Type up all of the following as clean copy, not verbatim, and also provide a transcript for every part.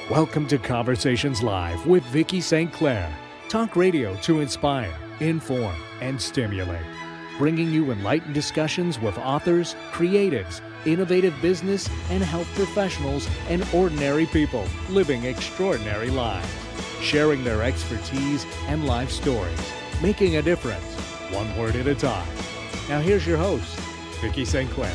Welcome to Conversations Live with Vicki St. Clair. Talk radio to inspire, inform, and stimulate. Bringing you enlightened discussions with authors, creatives, innovative business and health professionals, and ordinary people living extraordinary lives. Sharing their expertise and life stories. Making a difference, one word at a time. Now here's your host, Vicki St. Clair.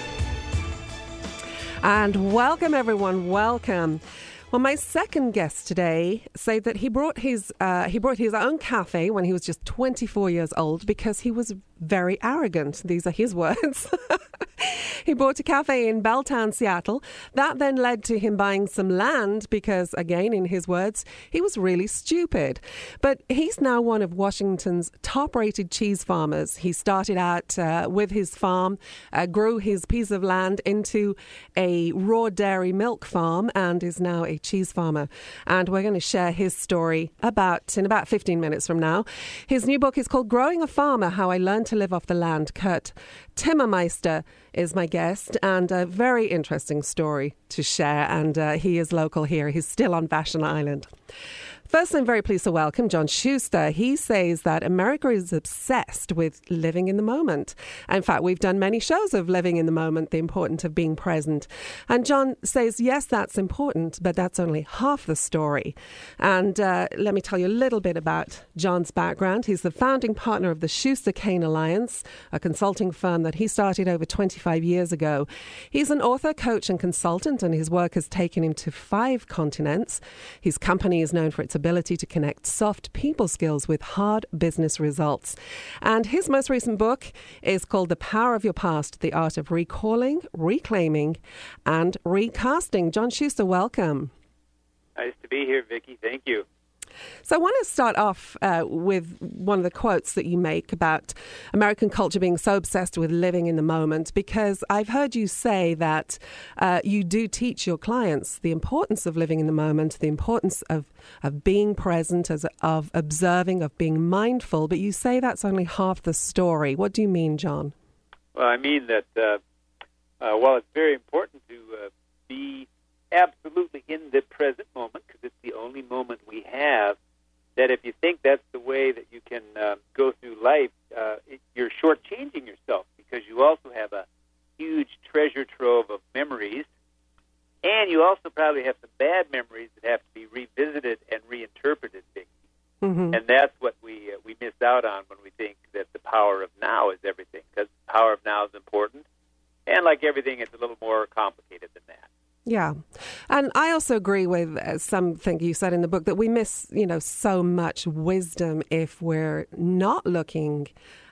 And welcome, everyone. Welcome. Well, my second guest today said that he brought his own cafe when he was just 24 years old because he was very arrogant. These are his words. He bought a cafe in Belltown, Seattle. That then led to him buying some land because, again, in his words, he was really stupid. But he's now one of Washington's top-rated cheese farmers. He started out with his farm, grew his piece of land into a raw dairy milk farm, and is now a cheese farmer. And we're going to share his story in about 15 minutes from now. His new book is called Growing a Farmer, How I Learned to Live Off the Land. Kurt Timmermeister is my guest, and a very interesting story to share. And he is local here. He's still on Vashon Island. First, I'm very pleased to welcome John Schuster. He says that America is obsessed with living in the moment. In fact, we've done many shows of living in the moment, the importance of being present. And John says, yes, that's important, but that's only half the story. And let me tell you a little bit about John's background. He's the founding partner of the Schuster Cane Alliance, a consulting firm that he started over 25 years ago. He's an author, coach, and consultant, and his work has taken him to 5 continents. His company is known for its ability to connect soft people skills with hard business results. And his most recent book is called The Power of Your Past, The Art of Recalling, Reclaiming, and Recasting. John Schuster, welcome. Nice to be here, Vicki. Thank you. So I want to start off with one of the quotes that you make about American culture being so obsessed with living in the moment, because I've heard you say that you do teach your clients the importance of living in the moment, the importance of being present, of observing, of being mindful, but you say that's only half the story. What do you mean, John? Well, I mean that while it's very important to be absolutely in the present moment, because it's the only moment we have, that if you think that's the way that you can go through life, you're shortchanging yourself, because you also have a huge treasure trove of memories, and you also probably have some bad memories that have to be revisited and reinterpreted. Mm-hmm. And that's what we miss out on when we think that the power of now is everything, because the power of now is important, and like everything, it's a little more complicated than that. Yeah. And I also agree with something you said in the book that we miss, so much wisdom if we're not looking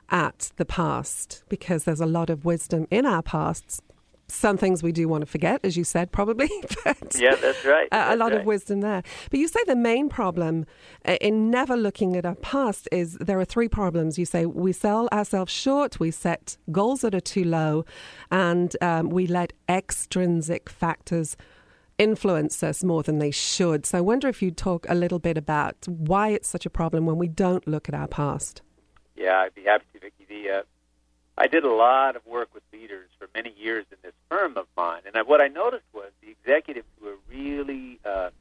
at the past, because there's a lot of wisdom in our pasts. Some things we do want to forget, as you said, probably. But yeah, that's right. A lot of wisdom there. But you say the main problem in never looking at our past is there are 3 problems. You say we sell ourselves short, we set goals that are too low, and we let extrinsic factors influence us more than they should. So I wonder if you'd talk a little bit about why it's such a problem when we don't look at our past. Yeah, I'd be happy to, Vicki. I did a lot of work with leaders for many years in this firm of mine, and what I noticed was the executives who were really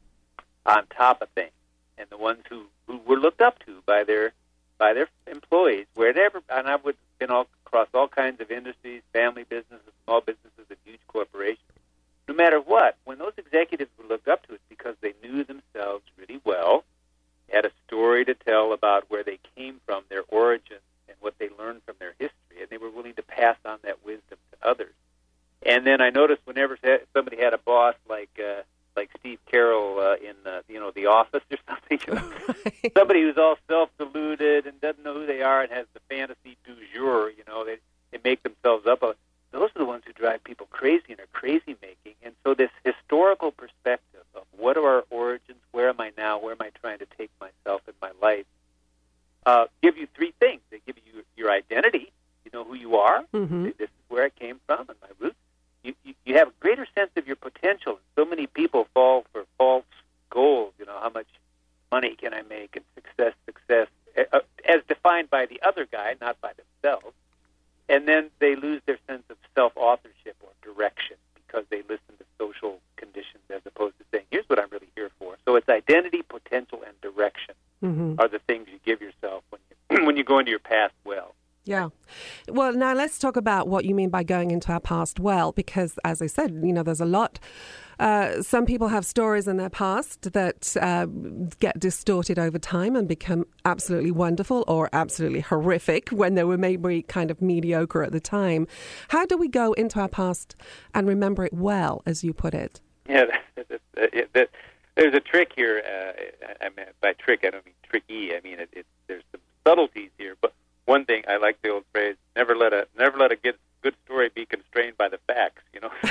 on top of things, and the ones who were looked up to by their employees, wherever. And I've been all across all kinds of industries, family businesses, small businesses, and huge corporations. No matter what, when those executives were looked up to, it's because they knew themselves really well, had a story to tell about where they came from, their origins, and what they learned from their history, and they were willing to pass on that wisdom to others. And then I noticed whenever somebody had a boss like Steve Carroll in The Office or something, Right. Somebody who's all self-deluded and doesn't know who they are and has the fantasy du jour, they make themselves up. Those are the ones who drive people crazy and are crazy making. And so this historical perspective of what are our origins, where am I now, where am I trying to take myself in my life, give you 3 things. They give you your identity, you know who you are, mm-hmm. This is where I came from and my roots. You have a greater sense of your potential. So many people fall for false goals, how much money can I make, and success, as defined by the other guy, not by themselves. And then they lose their sense of self-authorship or direction because they listen to social conditions as opposed to saying, here's what I'm really here for. identity, potential, and direction are the things you give yourself when you go into your past well. Yeah. Well, now let's talk about what you mean by going into our past well, because as I said, there's a lot. Some people have stories in their past that get distorted over time and become absolutely wonderful or absolutely horrific when they were maybe kind of mediocre at the time. How do we go into our past and remember it well, as you put it? Yeah, there's a trick here. I mean, by trick, I don't mean tricky. I mean, there's some subtleties here, but one thing, I like the old phrase, never let a good story be constrained by the facts,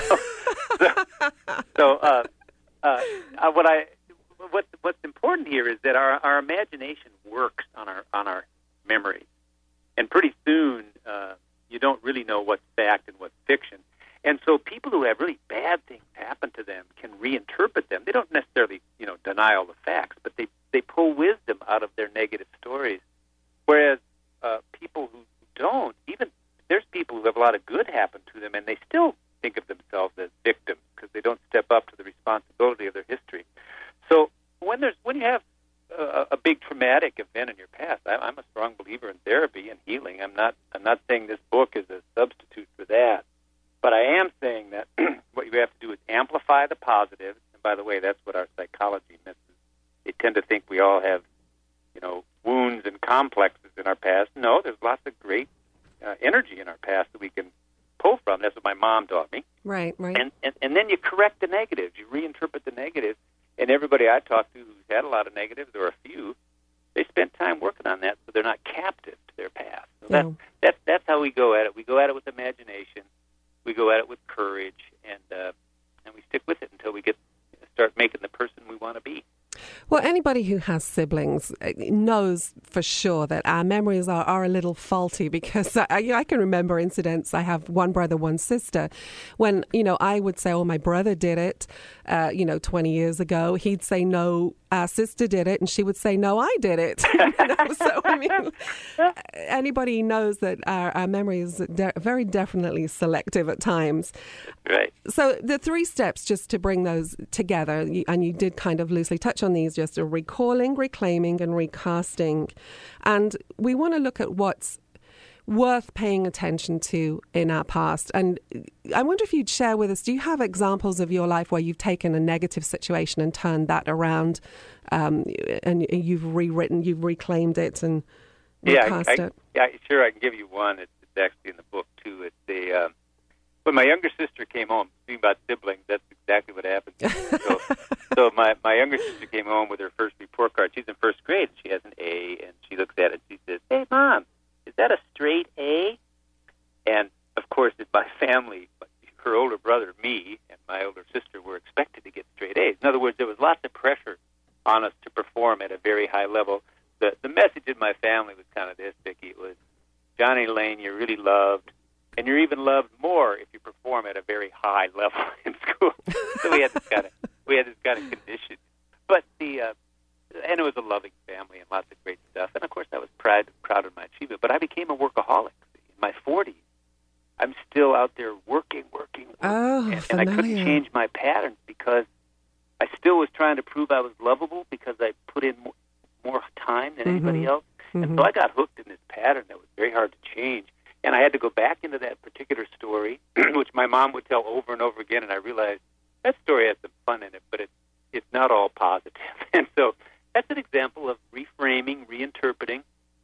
what's important here is that our imagination works on our memory. And pretty soon you don't really know what's fact and what's fiction. And so people who have really bad things happen to them can reinterpret them. They don't necessarily, deny all the facts, but they pull wisdom out of their negative stories. Whereas people who don't, even there's people who have a lot of good happen to them, and they still think of themselves as victims because they don't step up to the responsibility of their history. So when you have a big traumatic event in your past, I'm a strong believer in therapy and healing. I'm not saying this book is a substitute for that, but I am saying that what you have to do is amplify the positives. And by the way, that's what our psychology misses. They tend to think we all have, wounds and complexes in our past. No, there's lots of great energy in our past that we can pull from. That's what my mom taught me. Right. And then you correct the negatives. You reinterpret the negatives. And everybody I talk to who's had a lot of negatives, or a few, they spend time working on that so they're not captive to their past. So that's how we go at it. We go at it with imagination. We go at it with courage, and we stick with it until we start making the person we want to be. Well, anybody who has siblings knows for sure that our memories are a little faulty, because I can remember incidents. I have one brother, one sister. When, I would say, oh, my brother did it, 20 years ago. He'd say, no, our sister did it. And she would say, no, I did it. So, anybody knows that our memory is very definitely selective at times. Right. So the 3 steps, just to bring those together, and you did kind of loosely touch on these, just recalling, reclaiming, and recasting. And we want to look at what's worth paying attention to in our past. And I wonder if you'd share with us, do you have examples of your life where you've taken a negative situation and turned that around, and you've rewritten, you've reclaimed it and recast it? Yeah, sure, I can give you one. It's actually in the book, too. It's when my younger sister came home, speaking about siblings, that's exactly what happened to me. So my younger sister came home with her first report card. She's in first grade. She has an A, and she looks at it and she says, "Hey, Mom, is that a straight A?" And, of course, in my family, her older brother, me, and my older sister were expected to get straight A's. In other words, there was lots of pressure on us to perform at a very high level. The message in my family was kind of this, Vicki. It was, Johnny Lane, you're really loved, and you're even loved more if you perform at a very high level in school. So we had this kind of condition. But and it was a loving family and lots of great stuff. And of course, I was proud of my achievement. But I became a workaholic. In my 40s, I'm still out there working. Oh, and I couldn't change my patterns because I still was trying to prove I was lovable because I put in more time than anybody else. And so I got hooked in this pattern that was very hard to change. And I had to go back into that particular story, which my mom would tell over and over again. And I realized that story has some fun in it, but it's not all positive. And so that's an example of reframing, reinterpreting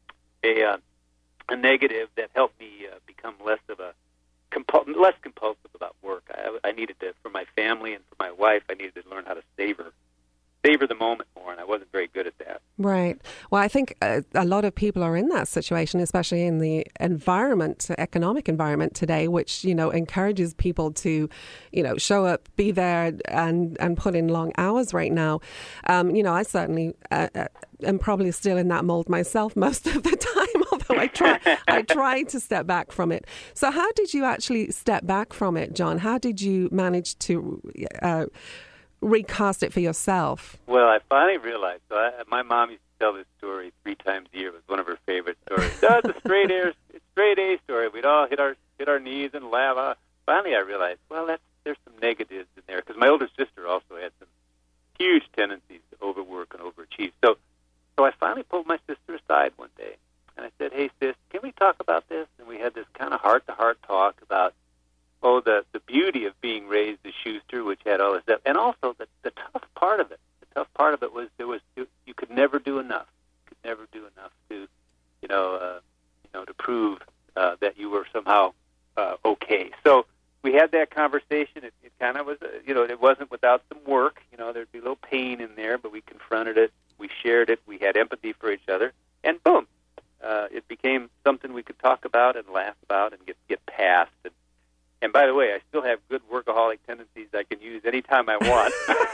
a negative that helped me become less compulsive about work. I needed to, for my family and for my wife, I needed to learn how to savor the moment more, and I wasn't very good at that. Right. Well, I think a lot of people are in that situation, especially in the economic environment today, which, encourages people to, show up, be there, and put in long hours right now. I certainly am probably still in that mold myself most of the time, although I try to step back from it. So how did you actually step back from it, John? How did you manage to recast it for yourself? Well, I finally realized. So my mom used to tell this story 3 times a year. It was one of her favorite stories. It's a straight A story. We'd all hit our knees and laugh. Finally, I realized, well, there's some negatives in there, because my older sister also had some huge tendencies to overwork and overachieve. So I finally pulled my sister aside one day, and I said, "Hey, sis, can we talk about this?" And we had this kind of heart-to-heart talk about, the beauty of being raised as Schuster, which had all this stuff, and also the tough part of it. The tough part of it was you could never do enough. You could never do enough to, to prove that you were somehow okay. So we had that conversation. It kind of was, it wasn't without some work. There'd be a little pain in there, but we confronted it. We shared it. We had empathy for each other, and boom, it became something we could talk about and laugh about and get past. And by the way, I still have good workaholic tendencies I can use anytime I want.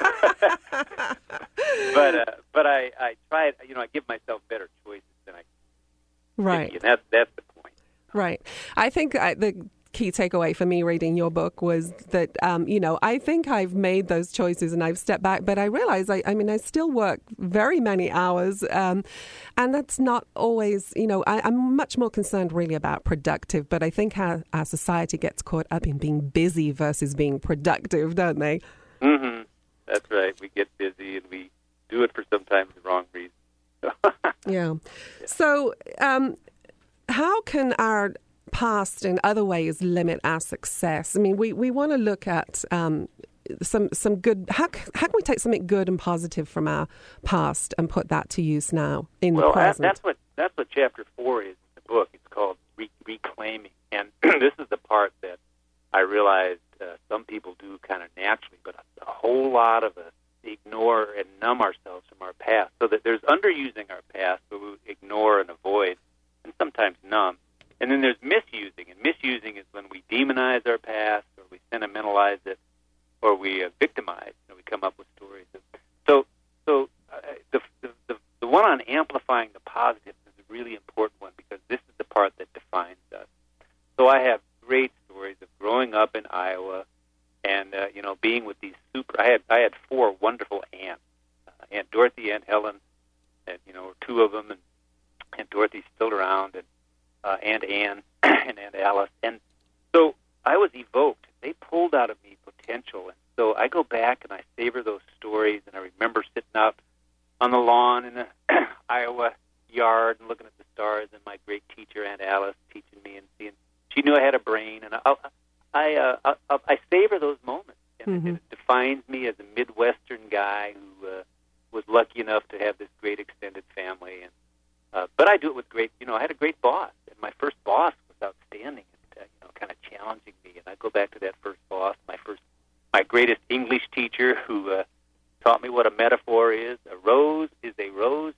but I try, I give myself better choices than I can. Right. And that's the point. Right. I think the key takeaway for me reading your book was that, I think I've made those choices and I've stepped back, but I realize, I still work very many hours, and that's not always, I'm much more concerned really about productive, but I think our society gets caught up in being busy versus being productive, don't they? Mm-hmm. That's right. We get busy and we do it for sometimes the wrong reason. Yeah. So, how can our past in other ways limit our success? I mean, we want to look at some good. How can we take something good and positive from our past and put that to use now in the present? That's what chapter 4 is in the book. It's called reclaiming, and this is the part that I realized some people do kind of naturally, but a whole lot of us ignore and numb ourselves from our past. So that there's underusing our past, but we ignore and avoid, and sometimes numb. And then there's misusing, and misusing is when we demonize our past, or we sentimentalize it, or we victimize. We come up with stories. So the one on amplifying the positives is a really important one, because this is the part that defines us. So I have great stories of growing up in Iowa, and being with these I had 4 wonderful aunts, Aunt Dorothy, Aunt Helen, and 2 of them, and Dorothy's still around, and Aunt Ann and Aunt Alice. And so I was evoked. They pulled out of me potential. And so I go back and I savor those stories, and I remember sitting out on the lawn in the Iowa yard and looking at the stars, and my great teacher, Aunt Alice, teaching me and seeing. She knew I had a brain, and I savor those moments. And it defines me as a Midwestern guy who was lucky enough to have this great extended family. And but I do it with great, I had a great boss, and my first boss was outstanding and, kind of challenging me. And I go back to that first boss, my greatest English teacher who taught me what a metaphor is. A rose is a rose.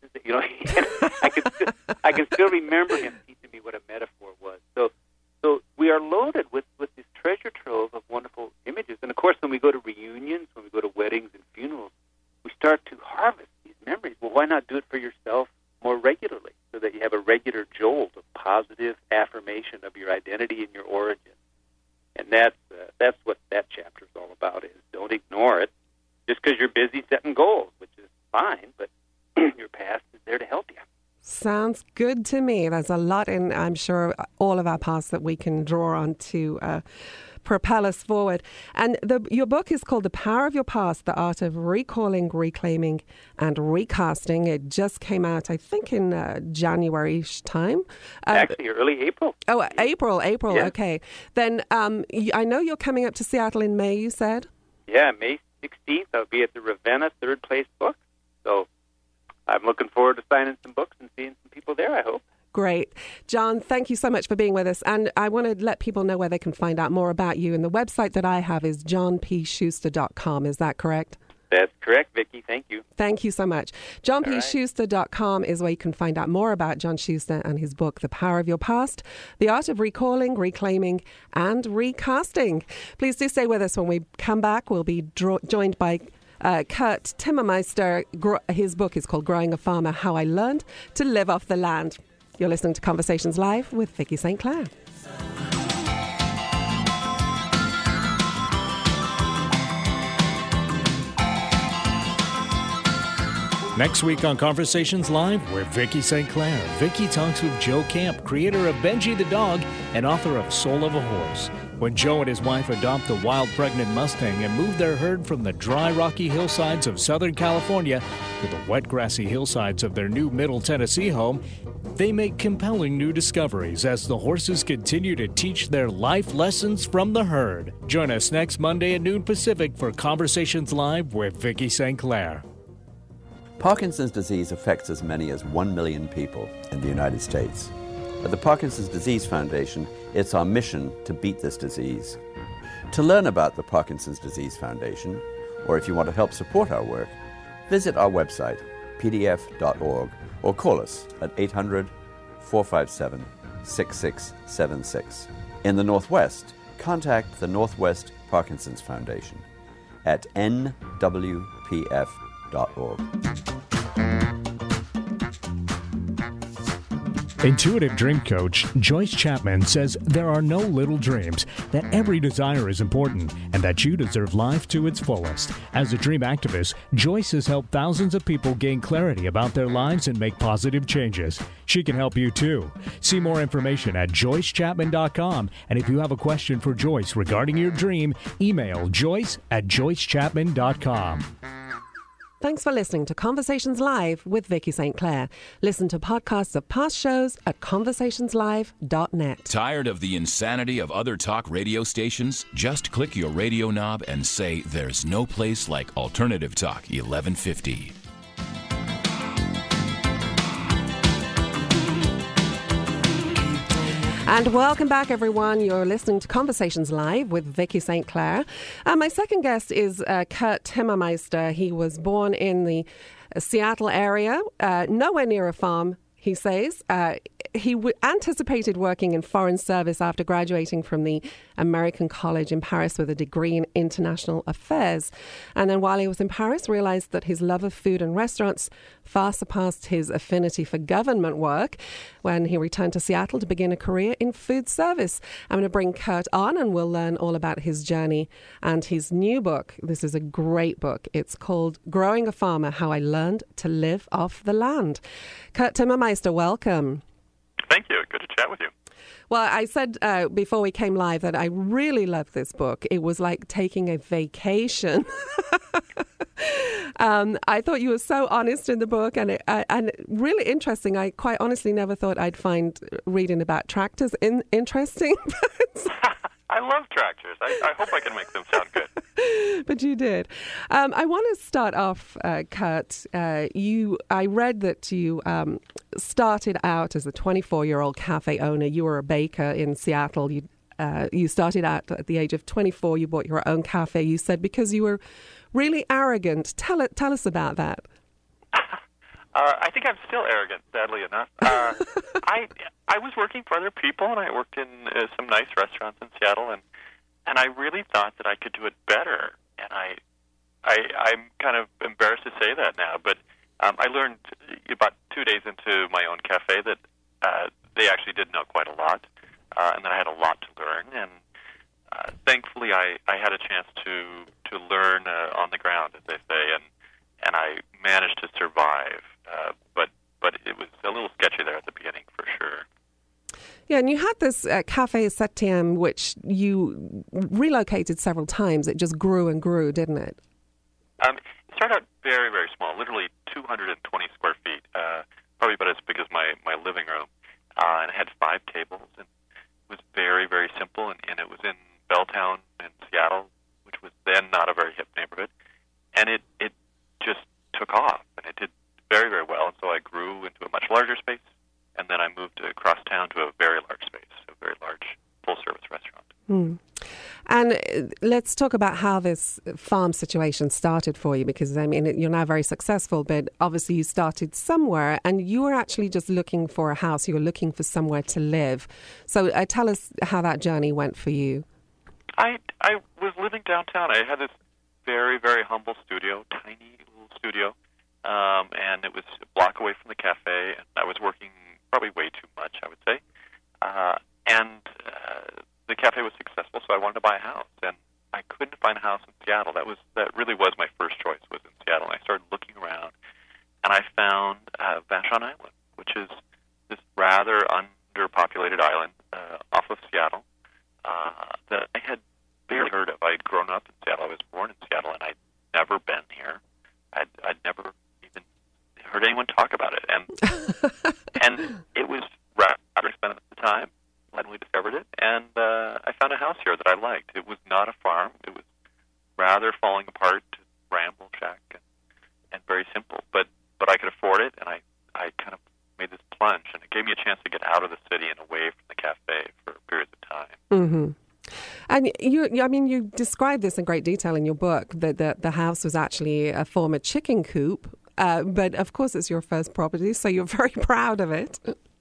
I can still remember him teaching me what a metaphor was. So we are loaded with this treasure trove of wonderful images. And of course, when we go to reunions, when we go to weddings and funerals, we start to harvest these memories. Well, why not do it for yourself more regularly, so that you have a regular jolt of positive affirmation of your identity and your origin? And that's what that chapter is all about. Is don't ignore it just because you're busy setting goals, which is fine, but your past is there to help you. Sounds good to me. There's a lot in, I'm sure, all of our past that we can draw on to propel us forward. And your book is called The Power of Your Past, The Art of Recalling, Reclaiming, and Recasting. It just came out, I think, in January-ish time. Actually, early April. Oh, April, yeah. Okay. Then I know you're coming up to Seattle in May, you said? Yeah, May 16th. I'll be at the Ravenna Third Place Book. So I'm looking forward to signing some books and seeing some people there, I hope. Great. John, thank you so much for being with us. And I want to let people know where they can find out more about you. And the website that I have is johnpschuster.com. Is that correct? That's correct, Vicki. Thank you. Thank you so much. johnpschuster.com is where you can find out more about John Schuster and his book, The Power of Your Past, The Art of Recalling, Reclaiming, and Recasting. Please do stay with us. When we come back, we'll be joined by Kurt Timmermeister. His book is called Growing a Farmer, How I Learned to Live Off the Land. You're listening to Conversations Live with Vicki St. Clair. Next week on Conversations Live with Vicki St. Clair, Vicki talks with Joe Camp, creator of Benji the Dog and author of Soul of a Horse. When Joe and his wife adopt the wild pregnant Mustang and move their herd from the dry, rocky hillsides of Southern California to the wet, grassy hillsides of their new Middle Tennessee home, they make compelling new discoveries as the horses continue to teach their life lessons from the herd. Join us next Monday at noon Pacific for Conversations Live with Vicki St. Clair. Parkinson's disease affects as many as 1 million people in the United States. At the Parkinson's Disease Foundation, it's our mission to beat this disease. To learn about the Parkinson's Disease Foundation, or if you want to help support our work, visit our website, pdf.org, or call us at 800-457-6676. In the Northwest, contact the Northwest Parkinson's Foundation at nwpf.org. Intuitive dream coach Joyce Chapman says there are no little dreams, that every desire is important, and that you deserve life to its fullest. As a dream activist, Joyce has helped thousands of people gain clarity about their lives and make positive changes. She can help you too. See more information at joycechapman.com, and if you have a question for Joyce regarding your dream, email joyce@joycechapman.com. Thanks for listening to Conversations Live with Vicki St. Clair. Listen to podcasts of past shows at conversationslive.net. Tired of the insanity of other talk radio stations? Just click your radio knob and say, "There's no place like Alternative Talk 1150." And welcome back, everyone. You're listening to Conversations Live with Vicki St. Clair. My second guest is Kurt Timmermeister. He was born in the Seattle area, nowhere near a farm, he says. He anticipated working in foreign service after graduating from the American College in Paris with a degree in international affairs. And then while he was in Paris, realized that his love of food and restaurants far surpassed his affinity for government work when he returned to Seattle to begin a career in food service. I'm going to bring Kurt on and we'll learn all about his journey and his new book. This is a great book. It's called Growing a Farmer, How I Learned to Live Off the Land. Kurt Timmermeister, welcome. Thank you. Good to chat with you. Well, I said before we came live that I really loved this book. It was like taking a vacation. I thought you were so honest in the book and really interesting. I quite honestly never thought I'd find reading about tractors interesting. I love tractors. I hope I can make them sound good. But you did. I want to start off, Kurt. I read that you started out as a 24-year-old cafe owner. You were a baker in Seattle. You started out at the age of 24. You bought your own cafe. You said because you were really arrogant. Tell us about that. I think I'm still arrogant, sadly enough. I was working for other people, and I worked in some nice restaurants in Seattle, and I really thought that I could do it better. And I'm kind of embarrassed to say that now, but I learned about 2 days into my own cafe that they actually did know quite a lot, and that I had a lot to learn. And thankfully, I had a chance to learn on the ground, as they say, and I managed to survive. But it was a little sketchy there at the beginning, for sure. Yeah, and you had this Café Septième, which you relocated several times. It just grew and grew, didn't it? It started out very, very small, literally 220 square feet, probably about as big as my living room. And it had 5 tables, and it was very, very simple, and it was in Belltown in Seattle, which was then not a very hip neighborhood. And it just took off, and it did very, very well. And so I grew into a much larger space, and then I moved across town to a very large space, a very large full-service restaurant. And let's talk about how this farm situation started for you, because, I mean, you're now very successful, but obviously you started somewhere, and you were actually just looking for a house. You were looking for somewhere to live. So tell us how that journey went for you. I was living downtown. I had this very, very humble studio, tiny little studio, and it was a block away from the cafe, and I was working probably way too much, I would say. The cafe was successful, so I wanted to buy a house, and I couldn't find a house in Seattle. That really was my first choice, was in Seattle. And I started looking around, and I found Vashon Island, which is this rather underpopulated island off of Seattle that up in Seattle. I was born in Seattle, and I'd never been here. I'd never even heard anyone talk about it, and it was rather expensive at the time when we discovered it. And I found a house here that I liked. It was not a farm. It was rather falling apart, ramble shack, and very simple. But I could afford it, and I kind of made this plunge, and it gave me a chance to get out of the city and away from the cafe for periods of time. Mm-hmm. And you describe this in great detail in your book, that the house was actually a former chicken coop, but of course it's your first property, so you're very proud of it.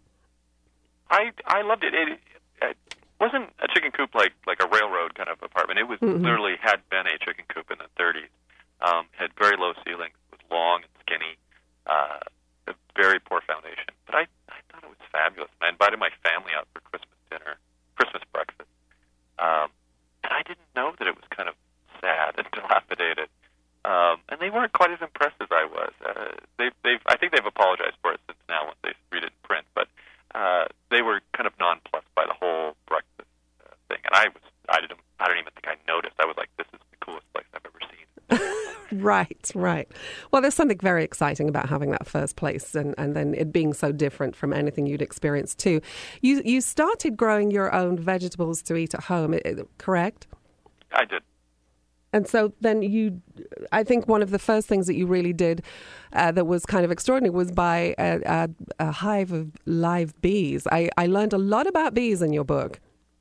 I loved it. It wasn't a chicken coop like a railroad kind of apartment. It was literally had been a chicken coop in the 30s. Had very low ceilings, was long and skinny, a very poor foundation. But I thought it was fabulous. And I invited my family out for Christmas dinner, Christmas breakfast. And I didn't know that it was kind of sad and dilapidated. And they weren't quite as impressed as I was. I think they've apologized for it since now when they read it in print. But they were kind of nonplussed by the whole breakfast thing. And I don't even think I noticed. I was like, this is the coolest place I've ever seen. Right. Well, there's something very exciting about having that first place and then it being so different from anything you'd experienced too. You started growing your own vegetables to eat at home, correct? I did. And so then I think one of the first things that you really did that was kind of extraordinary was buy a hive of live bees. I learned a lot about bees in your book.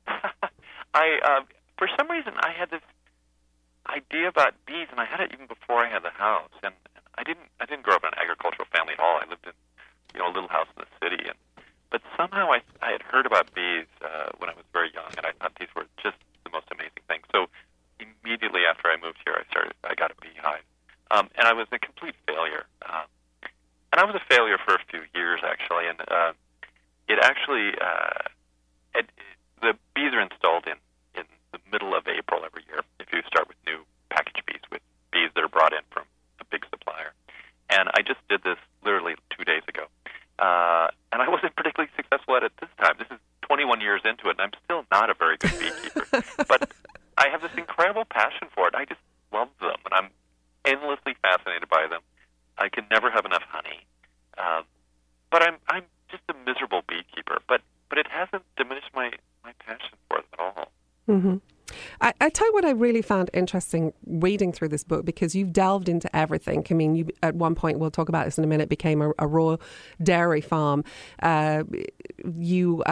For some reason, I had this idea about bees, and I had it even before I had the house. And I didn't grow up in an agricultural family at all. I lived in a little house in the city, but somehow I had heard about bees when I was very young, and I thought these were just the most amazing thing. So immediately after I moved here, I got a beehive, and I was a complete failure. And I was a failure for a few years actually, and it actually the bees are installed in the middle of April every year. If you start with new package bees, with bees that are brought in from a big supplier. And I just did this literally 2 days ago. And I wasn't particularly successful at it this time. This is 21 years into it, and I'm still not a very good beekeeper. But I have this incredible passion for it. I just love them, and I'm endlessly fascinated by them. I can never have enough honey. But I'm just a miserable beekeeper. But it hasn't diminished my passion for them at all. Mm-hmm. I tell you what I really found interesting reading through this book, because you've delved into everything. I mean, you at one point, we'll talk about this in a minute, became a raw dairy farm. You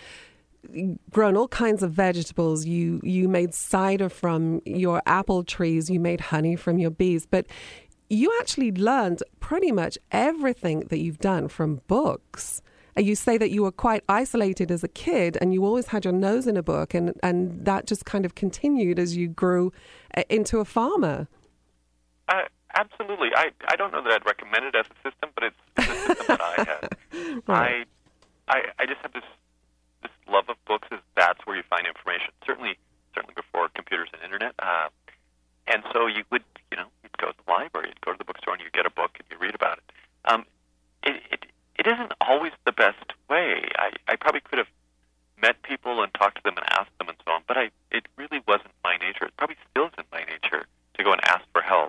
grown all kinds of vegetables. You made cider from your apple trees. You made honey from your bees. But you actually learned pretty much everything that you've done from books. You say that you were quite isolated as a kid and you always had your nose in a book, and that just kind of continued as you grew into a farmer. Absolutely. I don't know that I'd recommend it as a system, but it's the system that I had. Right. I just have this love of books. That's where you find information. Certainly before computers and internet. And so you'd go to the library, you'd go to the bookstore, and you get a book and you read about it. It isn't always the best way. I probably could have met people and talked to them and asked them and so on, but it really wasn't my nature. It probably still isn't my nature to go and ask for help.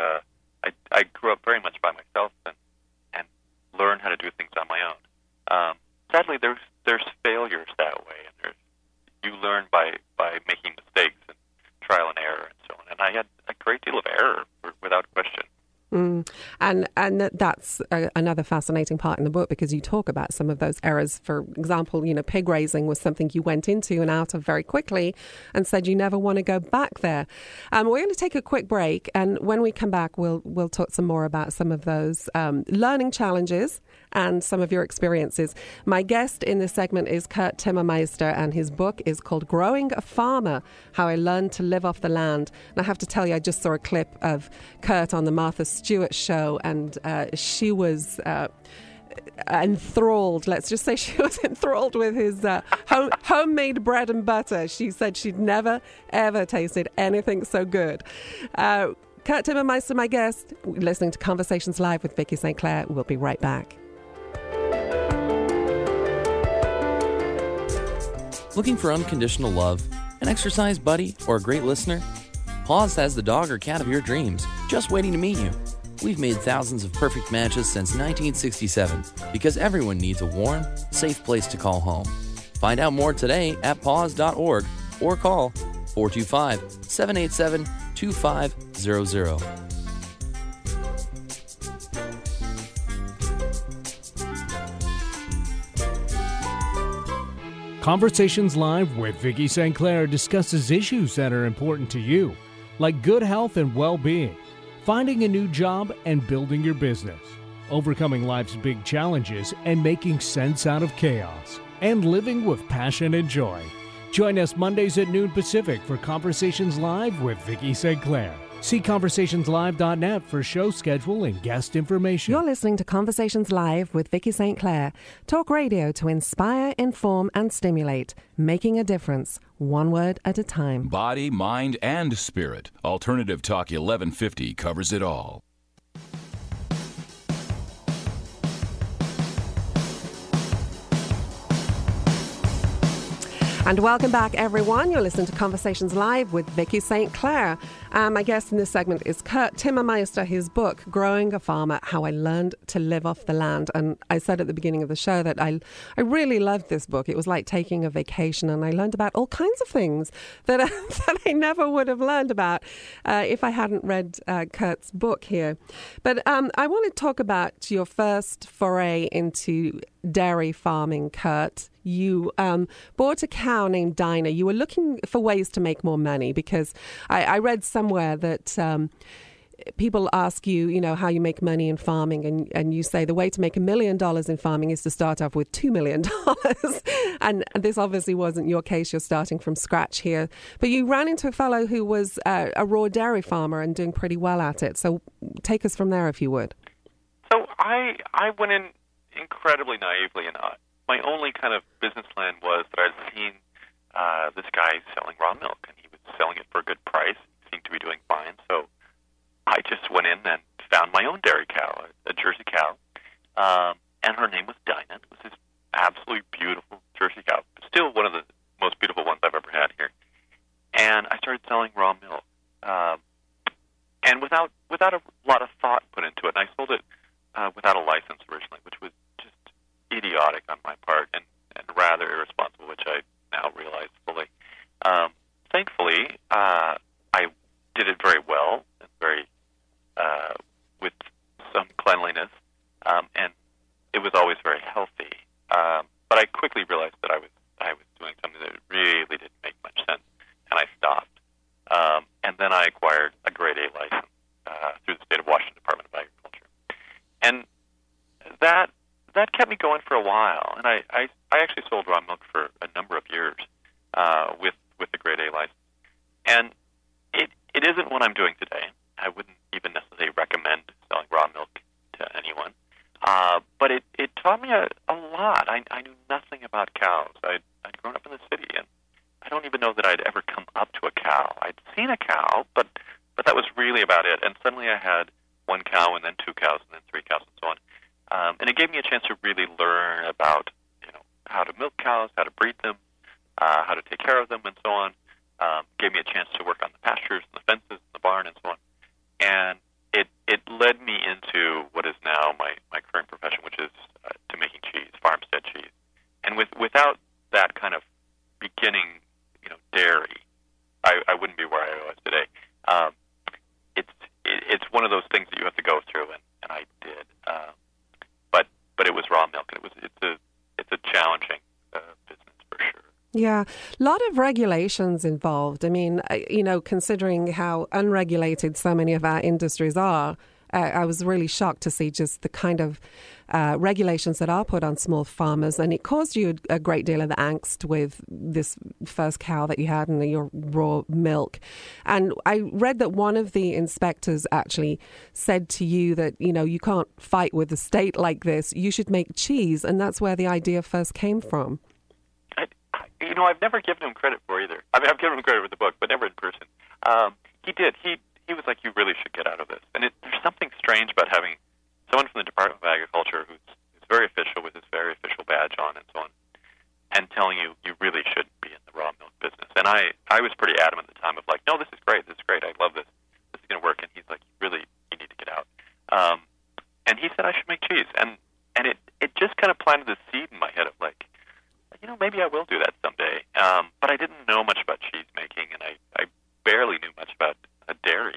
I grew up very much by myself and learned how to do things on my own. Sadly, there's failures that way, and you learn by making mistakes and trial and error and so on. And I had a great deal of error, without question. And that's another fascinating part in the book, because you talk about some of those errors. For example, pig raising was something you went into and out of very quickly and said you never want to go back there. We're going to take a quick break, and when we come back, we'll talk some more about some of those learning challenges and some of your experiences. My guest in this segment is Kurt Timmermeister, and his book is called Growing a Farmer, How I Learned to Live Off the Land. And I have to tell you, I just saw a clip of Kurt on the Martha Stewart show, and she was enthralled. Let's just say she was enthralled with his homemade bread and butter. She said she'd never, ever tasted anything so good. Kurt Timmermeister, my guest, listening to Conversations Live with Vicki St. Clair. We'll be right back. Looking for unconditional love, an exercise buddy, or a great listener? Paws has the dog or cat of your dreams, just waiting to meet you. We've made thousands of perfect matches since 1967 because everyone needs a warm, safe place to call home. Find out more today at paws.org or call 425-787-2500. Conversations Live with Vicki St. Clair discusses issues that are important to you, like good health and well-being, finding a new job and building your business, overcoming life's big challenges and making sense out of chaos, and living with passion and joy. Join us Mondays at noon Pacific for Conversations Live with Vicki St. Clair. See conversationslive.net for show schedule and guest information. You're listening to Conversations Live with Vicki St. Clair. Talk radio to inspire, inform, and stimulate. Making a difference, one word at a time. Body, mind, and spirit. Alternative Talk 1150 covers it all. And welcome back, everyone. You're listening to Conversations Live with Vicki St. Clair. My guest in this segment is Kurt Timmermeister. His book, Growing a Farmer, How I Learned to Live Off the Land. And I said at the beginning of the show that I really loved this book. It was like taking a vacation, and I learned about all kinds of things that I never would have learned about if I hadn't read Kurt's book here. But I want to talk about your first foray into dairy farming, Kurt. You bought a cow named Dinah. You were looking for ways to make more money because I read somewhere that people ask you, how you make money in farming, and you say the way to make $1 million in farming is to start off with $2 million. And this obviously wasn't your case. You're starting from scratch here. But you ran into a fellow who was a raw dairy farmer and doing pretty well at it. So take us from there, if you would. So I went in incredibly naively, and my only kind of business plan was that I'd seen this guy selling raw milk, and he was selling it for a good price. He seemed to be doing fine. So I just went in and found my own dairy cow, a Jersey cow, and her name was Dinah. It was this absolutely beautiful Jersey cow, still one of the most beautiful ones I've ever had here. And I started selling raw milk, and without a lot of thought put into it. And I sold it without a license originally, which was just idiotic on my part and rather irresponsible, which I now realize fully. Thankfully, I did it very well and very with some cleanliness, and it was always very healthy. But I quickly realized that I was doing something that really didn't make much sense, and I stopped. And then I acquired a Grade A license through the State of Washington Department of Agriculture, and that kept me going for a while. And I actually sold raw milk for a number of years with the Grade A license. And it isn't what I'm doing today. I wouldn't even necessarily recommend selling raw milk to anyone. But it taught me a lot. I knew nothing about cows. I'd grown up in the city, and I don't even know that I'd ever come up to a cow. I'd seen a cow, but that was really about it. And suddenly I had one cow, and then two cows, and then three cows, and so on. And it gave me a chance to really learn about, how to milk cows, how to breed them, how to take care of them, and so on. Gave me a chance to work on the pastures, and the fences, and the barn, and so on. And it led me into what is now my current profession, which is to making cheese, farmstead cheese. And without that kind of beginning, dairy, I wouldn't be where I was today. It's one of those things that you have to go through, and I did. But it was raw milk, and it's a challenging business for sure. Yeah, a lot of regulations involved. I mean, considering how unregulated so many of our industries are, I was really shocked to see just the kind of regulations that are put on small farmers. And it caused you a great deal of the angst with this first cow that you had and your raw milk. And I read that one of the inspectors actually said to you that, you can't fight with the state like this. You should make cheese. And that's where the idea first came from. I've never given him credit for either. I mean, I've given him credit with the book, but never in person. He did. He was like, you really should get out of this. And there's something strange about having someone from the Department of Agriculture who's very official with his very official badge on and so on, and telling you really shouldn't be in the raw milk business. And I was pretty adamant at the time of like, no, this is great, I love this is going to work. And he's like, you need to get out. And he said I should make cheese, and it just kind of planted the seed in my head of like, maybe I will do that someday. But I didn't know much about cheese making, and I barely knew much about dairy.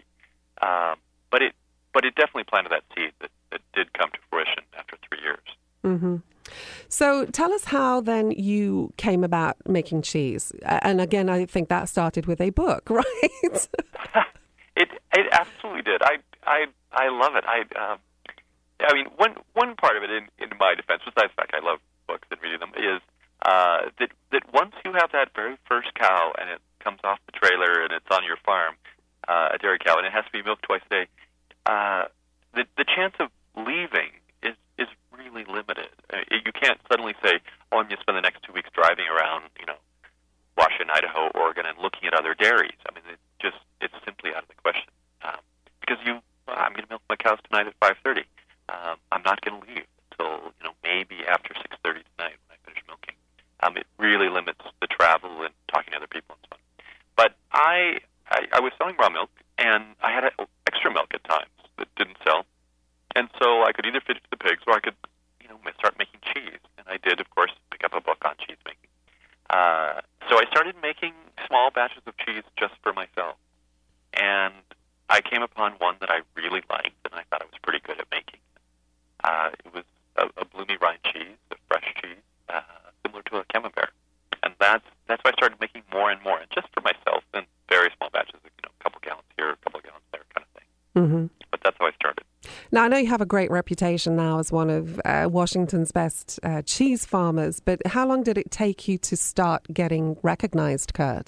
But it definitely planted that seed that did come to fruition after 3 years. Mm-hmm. So tell us how then you came about making cheese. And again, I think that started with a book, right? It absolutely did. I love it. I mean, one part of it, in my defense, besides the fact I love books and reading them, is that once you have that very first cow and it comes off the trailer and it's on your farm, a dairy cow, and it has to be milked twice a day, the chance of leaving is really limited. You can't suddenly say, oh, I'm going to spend the next 2 weeks driving around, Washington, Idaho, Oregon, and looking at other dairies. I mean, it's simply out of the question. Because I'm going to milk my cows tonight at 5:30. I'm not going to leave until, maybe after 6:30 tonight when I finish milking. It really limits the travel and talking to other people and so on. But I was selling raw milk, and I had extra milk at times that didn't sell. And so I could either feed it to the pigs or I could, start making cheese. And I did, of course, pick up a book on cheese making. So I started making small batches of cheese just for myself. And I came upon one that I really liked, and I thought I was pretty good at making. It was a bloomy rind cheese, a fresh cheese, similar to a camembert. And that's why I started making more and more, and just for myself, in very small batches, a couple gallons here, a couple gallons there, kind of thing. Mm-hmm. But that's how I started. Now, I know you have a great reputation now as one of Washington's best cheese farmers, but how long did it take you to start getting recognized, Kurt?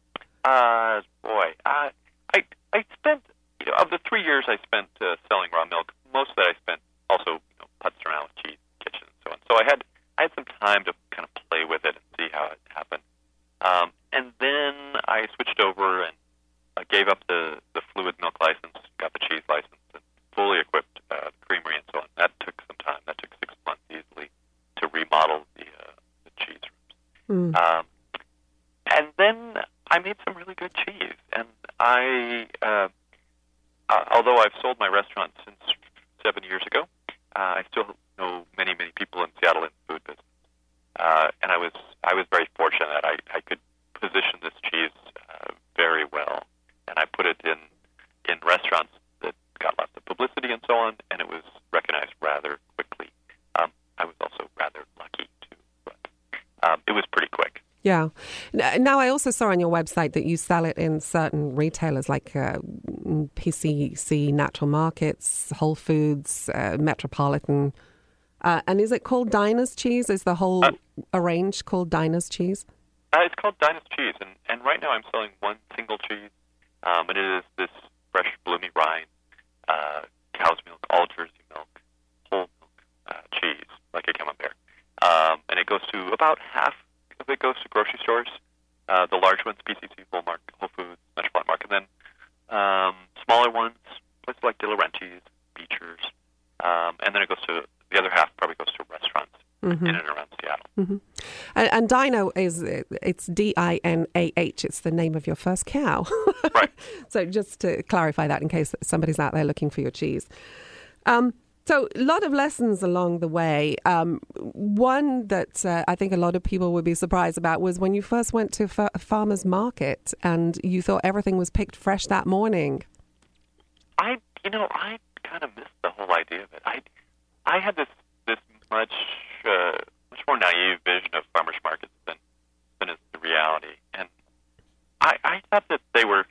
I spent, of the 3 years I spent selling raw milk, most of that I spent also putzing around with cheese kitchen and so on. So I had some time to kind of play with it and see how it happened. And then I switched over and gave up the fluid milk license, got the cheese license, and fully equipped the creamery and so on. That took some time. That took 6 months easily to remodel the cheese rooms. Mm. And then I made some really good cheese. And although I've sold my restaurant since 7 years ago, I still know many, many people in Seattle in the food business. And I was very fortunate that I could position this cheese very well. And I put it in restaurants that got lots of publicity and so on, and it was recognized rather quickly. I was also rather lucky, too. But it was pretty quick. Yeah. Now, I also saw on your website that you sell it in certain retailers like PCC, Natural Markets, Whole Foods, Metropolitan. And is it called Dinah's Cheese? Is the whole range called Dinah's Cheese? It's called Dinah's Cheese. And right now I'm selling one single cheese. And it is this fresh, bloomy rind, cow's milk, all Jersey milk, whole milk cheese, like a camembert. And it goes to about half of it goes to grocery stores. The large ones, PCC, Whole Foods, Metropolitan Market. And then smaller ones, places like De Laurentiis, Beechers. And then it goes to, the other half probably goes to restaurants in and around Seattle. Mm-hmm. And Dinah it's Dinah. It's the name of your first cow. Right. So just to clarify that in case somebody's out there looking for your cheese. So a lot of lessons along the way. One that I think a lot of people would be surprised about was when you first went to a farmer's market and you thought everything was picked fresh that morning. I kind of missed the whole idea of it. I had this much more naive vision of farmers markets than is the reality, and I thought that they were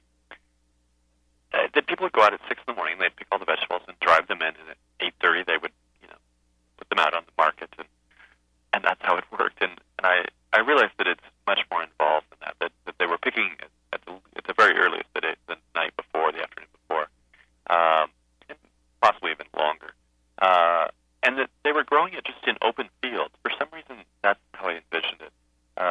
that people would go out at 6 in the morning, they'd pick all the vegetables and drive them in, and at 8:30 they would put them out on the market, and that's how it worked. And I realized that it's much more involved than that they were picking at the very earliest the night before, the afternoon before, and possibly even longer. And that they were growing it just in open fields. For some reason, that's how I envisioned it.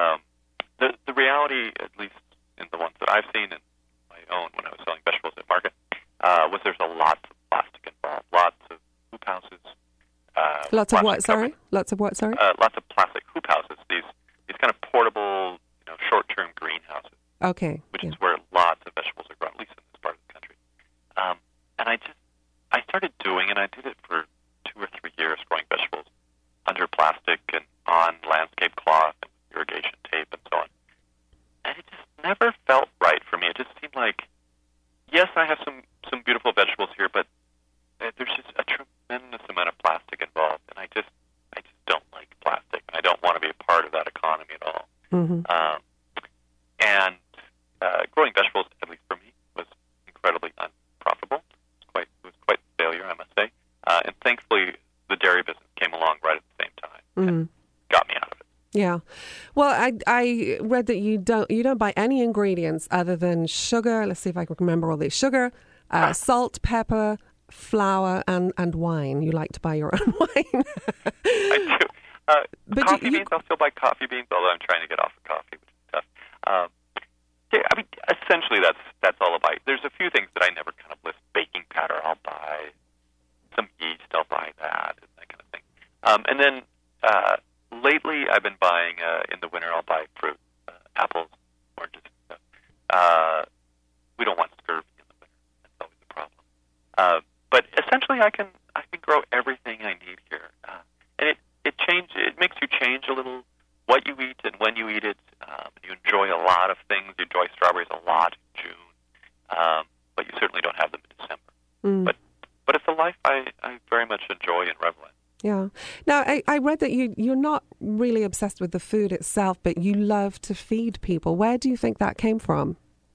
The reality, at least in the ones that I've seen in my own when I was selling vegetables at market, was there's a lot of plastic involved, lots of hoop houses. Lots of what, sorry? Lots of what, sorry? Lots of plastic hoop houses, these kind of Okay. which is where lots of vegetables are grown, at least in this part of the country. And I started doing it. I did it for 2 or 3 years, growing vegetables under plastic and on landscape cloth and irrigation tape and so on. And it just never felt right for me. It just seemed like, yes, I have some beautiful vegetables here, but there's just a tremendous amount of plastic involved, and I just don't like plastic. I don't want to be a part of that economy at all. Mm-hmm. And growing vegetables, at least for me, was incredibly unprofitable. It was quite a failure, I must say. And thankfully, the dairy business came along right at the same time and got me out of it. Yeah. Well, I read that you don't buy any ingredients other than sugar. Let's see if I can remember all these. Sugar, salt, pepper, flour, and wine. You like to buy your own wine. I do. But coffee beans, I'll still buy coffee beans, although I'm trying to get off of coffee, which is tough. Yeah, I mean, essentially, that's all I buy. There's a few things that I never kind of list. Baking powder, I'll buy. Some yeast, I'll buy that, and that kind of thing. And then lately, I've been buying, in the winter, I'll buy fruit, apples, oranges, and stuff. We don't want scurvy in the winter. That's always a problem. But essentially, I can grow everything I need here. And it makes you change a little what you eat and when you eat it. You enjoy a lot of things. You enjoy strawberries a lot in June, but you certainly don't have them in December. But it's a life I very much enjoy and revel in. Yeah. Now, I read that you're not really obsessed with the food itself, but you love to feed people. Where do you think that came from?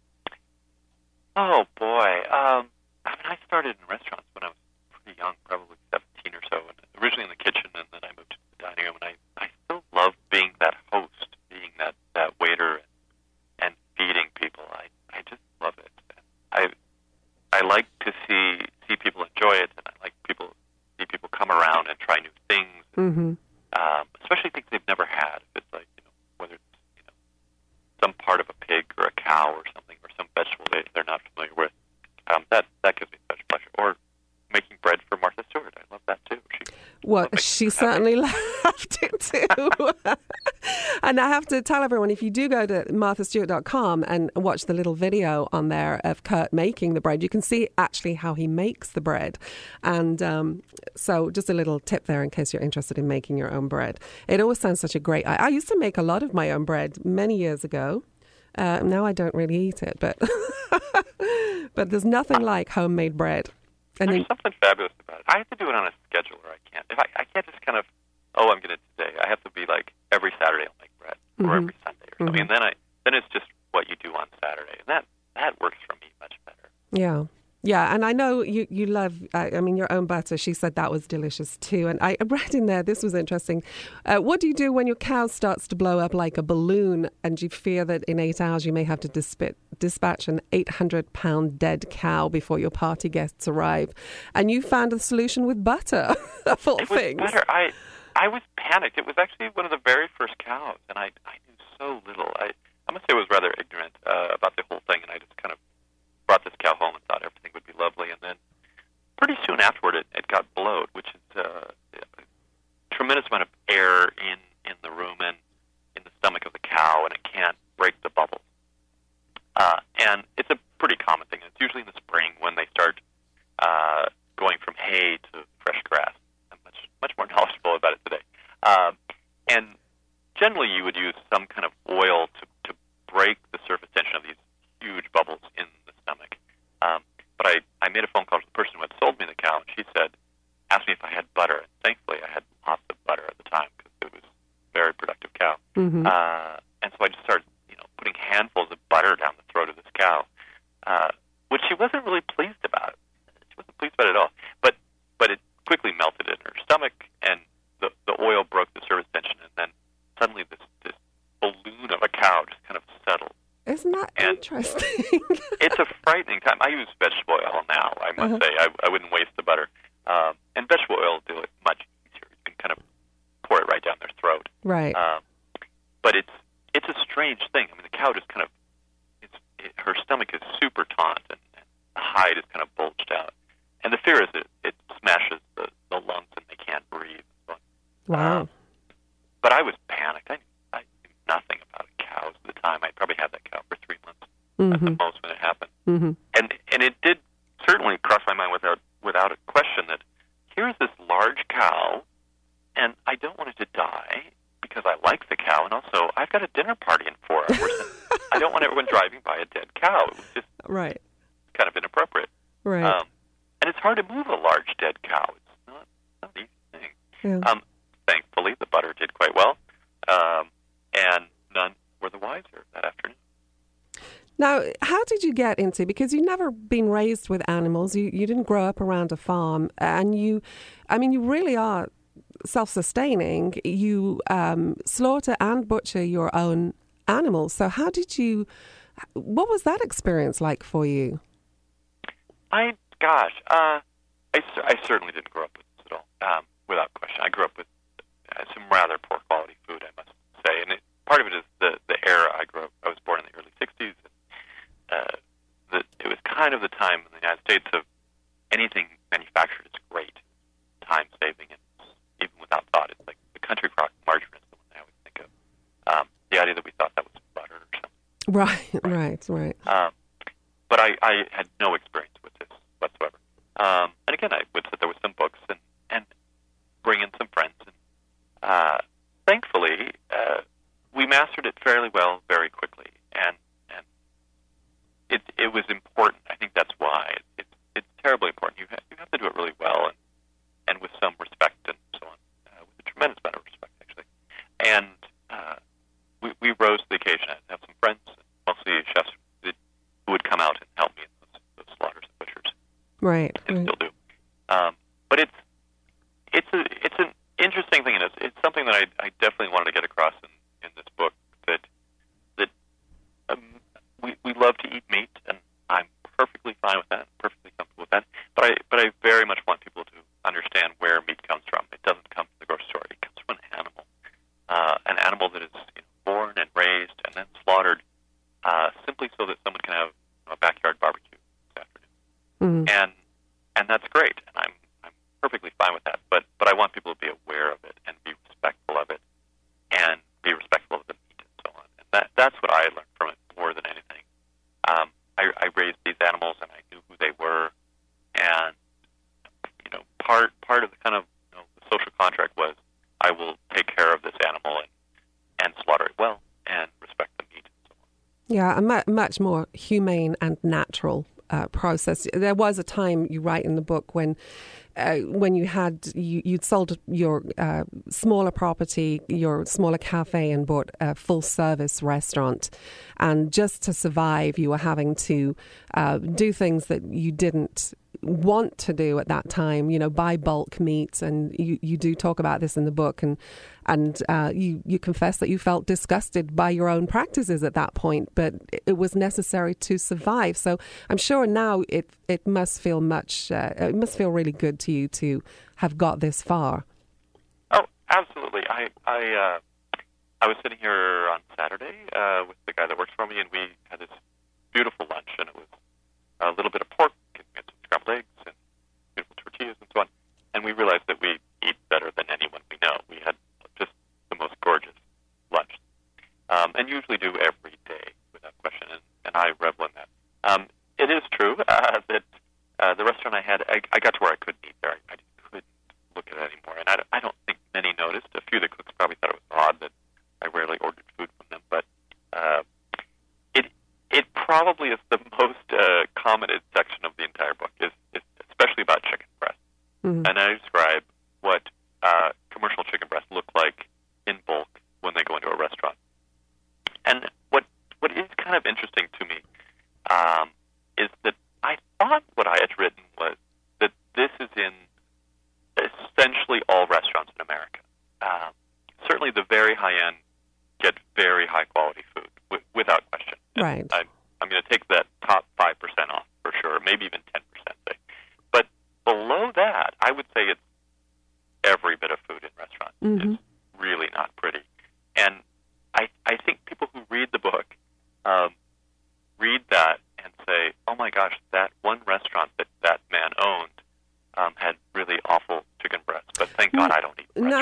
Oh, boy. I mean, I started in restaurants when I was pretty young, probably 17 or so, and originally in the kitchen, and then I moved to the dining room, and I still love being that host, being that waiter and feeding people. I just love it. I like to see people enjoy it, and I like see people come around and try new things, especially things they've never had. If it's like, whether it's some part of a pig or a cow or something, or some vegetable they're not familiar with, that gives me such pleasure. Or making bread for Martha Stewart. I love that too. She certainly loved it too. And I have to tell everyone, if you do go to marthastewart.com and watch the little video on there of Kurt making the bread, you can see actually how he makes the bread. And so just a little tip there in case you're interested in making your own bread. It always sounds such a great... I used to make a lot of my own bread many years ago. Now I don't really eat it, but but there's nothing like homemade bread. And there's something fabulous about it. I have to do it on a schedule, or I can't. I can't just kind of, I'm going to today. I have to be like every Saturday I'll make bread, or every Sunday or something. And then it's just what you do on Saturday, and that works for me much better. Yeah. Yeah, and I know you love, your own butter. She said that was delicious too. And I read in there, this was interesting. What do you do when your cow starts to blow up like a balloon and you fear that in 8 hours you may have to dispatch an 800-pound dead cow before your party guests arrive? And you found a solution with butter, of all things. It was better. I was panicked. It was actually one of the very first cows, and I knew so little. I must say I was rather ignorant about the whole thing, and I just kind of brought this cow home and thought everything would be lovely. And then pretty soon afterward, it got blowed, which is a tremendous amount of air in the rumen and in the stomach of the cow, and it can't break the bubbles. And it's a pretty common thing. It's usually in the spring when they start going from hay to fresh grass. I'm much more knowledgeable about it today. And generally, you would use some kind of oil to break the surface tension of these huge bubbles in the stomach. But I made a phone call to the person who had sold me the cow, and she asked me if I had butter. And thankfully, I had lots of butter at the time because it was a very productive cow. Mm-hmm. And so I just started, putting handfuls of butter down the throat of this cow, which she wasn't really pleased about. She wasn't pleased about it at all. But it quickly melted in her stomach, and the oil broke the surface tension, and then suddenly this balloon of a cow just kind of settled. Isn't that interesting? It's a frightening time. I use vegetable oil now, I must say. I wouldn't waste the butter. And vegetable oil will do it much easier. You can kind of pour it right down their throat. Right. But it's a strange thing. I mean, the cow just kind of, her stomach is super taut, and the hide is kind of bulged out. And the fear is that it smashes the lungs and they can't breathe. Wow. But I was panicked. I knew nothing about cows at the time. I probably had that cow for 3 months at the most when it happened. And it did certainly cross my mind without a question that here's this large cow, and I don't want it to die because I like the cow, and also I've got a dinner party in 4 hours. And I don't want everyone driving by a dead cow. It was just kind of inappropriate. Right. And it's hard to move a large dead cow. It's not an easy thing. Yeah. Thankfully, the butter did quite well, and none were the wiser that afternoon. Now, how did you get into, because you've never been raised with animals, you didn't grow up around a farm, and you really are self-sustaining. You slaughter and butcher your own animals. So what was that experience like for you? I certainly didn't grow up with this at all, without question. I grew up with some rather poor quality food, I must say, and part of it is the era I grew up. I was born in the early 60s. It was kind of the time in the United States of anything manufactured is great, time-saving, and even without thought. It's like the country crock margarine is the one I always think of. The idea that we thought that was butter or something. Right. But I had no experience with this whatsoever. And again, I would sit there with some books and bring in some friends. And thankfully, we mastered it fairly well very quickly. And it was important. I think that's why. It's terribly important. You have to do it really well and with some respect and so on, with a tremendous amount of respect, actually. And we rose to the occasion. I have some friends, mostly chefs, who would come out and help me in those slaughters and butchers. Right. And still do. But it's an interesting thing, and it's something that I definitely wanted to get across in this book, that we love to eat meat, and I'm perfectly fine with that, perfectly comfortable with that. But I very much want people to understand where meat comes from. It doesn't come from the grocery store. It comes from an animal that is born and raised and then slaughtered simply so that someone can have a backyard barbecue this afternoon. And that's great, and I'm perfectly fine with that. But I want people to be aware of it and be respectful of it and be respectful of the meat and so on. And that's what I learned from it more than anything. I raised these animals, and I knew who they were, and part of the kind of the social contract was I will take care of this animal and slaughter it well and respect the meat and so on. Yeah, a much more humane and natural process. There was a time, you write in the book, when you'd sold your smaller property, your smaller cafe, and bought a full-service restaurant, and just to survive, you were having to do things that you didn't want to do at that time. Buy bulk meat, and you do talk about this in the book, and you confess that you felt disgusted by your own practices at that point, but it was necessary to survive. So I'm sure now it must feel it must feel really good to you to have got this far. Oh, absolutely. I was sitting here on Saturday with the guy that works for me, and we had this beautiful lunch, and it was a little bit of pork, and we had some scrambled eggs and beautiful tortillas and so on. And we realized that we eat better than anyone we know. We had just the most gorgeous lunch, and usually do every day without question, and I revel in that. It is true that the restaurant I had, I got to where I couldn't eat there. I just couldn't look at it anymore, and I don't think many noticed. A few of the cooks probably thought it was odd that I rarely ordered food from them, but it probably is the most commented section of the entire book, is especially about chicken breast. And I describe what commercial chicken breasts look like in bulk when they go into a restaurant. And what is kind of interesting to me is that I thought what I had written was that this is in essentially all restaurants in America. Certainly the very high end get very high quality food, without question. Right. I'm going to take that top 5% off for sure, maybe even 10%. But below that, I would say it's every bit of food in restaurants is really not pretty. And I think people who read the book read that and say, oh my gosh, that one restaurant that man owned had really awful chicken breasts, but thank God I don't eat restaurants.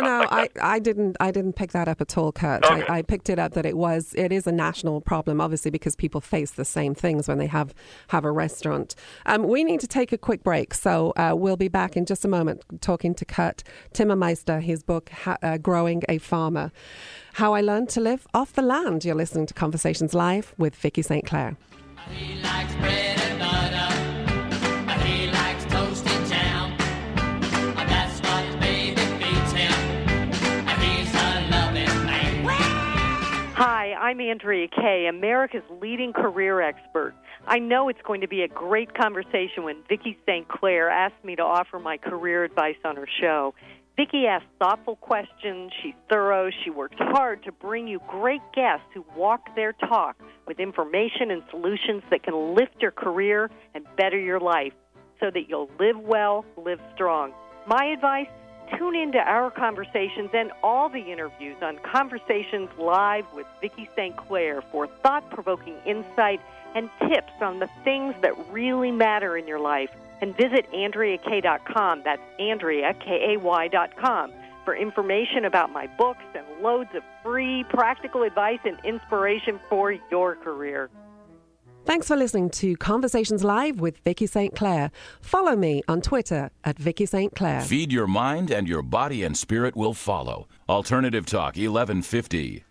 I didn't pick that up at all, Kurt. Okay. I picked it up that it is a national problem, obviously, because people face the same things when they have a restaurant. We need to take a quick break, so we'll be back in just a moment talking to Kurt Timmermeister, his book, Growing a Farmer, How I Learned to Live Off the Land. You're listening to Conversations Live with Vicky St. Clair. He likes bread and butter. He likes toast and jam. That's what his baby feeds him. He's a loving man. Hi, I'm Andrea Kay, America's leading career expert. I know it's going to be a great conversation when Vicky St. Clair asked me to offer my career advice on her show. Vicky asks thoughtful questions, she's thorough, she works hard to bring you great guests who walk their talk with information and solutions that can lift your career and better your life so that you'll live well, live strong. My advice, tune into our conversations and all the interviews on Conversations Live with Vicky St. Clair for thought-provoking insight and tips on the things that really matter in your life. And visit AndreaKay.com, that's Andrea, K-A-Y.com, for information about my books and loads of free practical advice and inspiration for your career. Thanks for listening to Conversations Live with Vicky St. Clair. Follow me on Twitter at Vicky St. Clair. Feed your mind and your body and spirit will follow. Alternative Talk 1150.